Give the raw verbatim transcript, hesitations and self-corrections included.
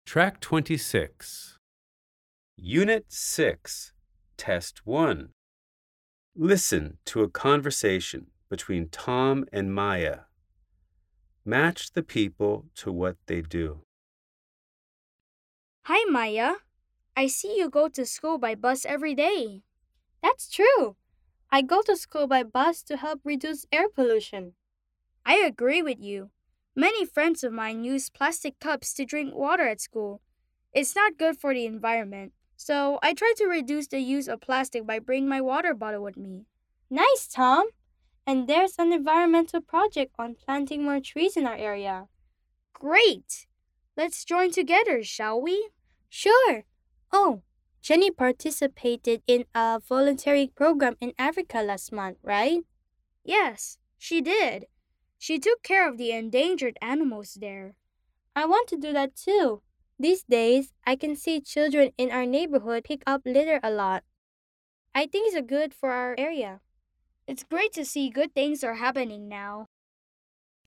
Track twenty-six. Unit six, Test one. Listen to a conversation between Tom and Maya. Match the people to what they do. Hi, Maya. I see you go to school by bus every day. That's true. I go to school by bus to help reduce air pollution. I agree with you. Many friends of mine use plastic cups to drink water at school. It's not good for the environment, so I try to reduce the use of plastic by bringing my water bottle with me. Nice, Tom. And there's an environmental project on planting more trees in our area. Great! Let's join together, shall we? Sure. Oh, Jenny participated in a voluntary program in Africa last month, right? Yes, she did. She took care of the endangered animals there. I want to do that too. These days, I can see children in our neighborhood pick up litter a lot. I think it's good for our area. It's great to see good things are happening now.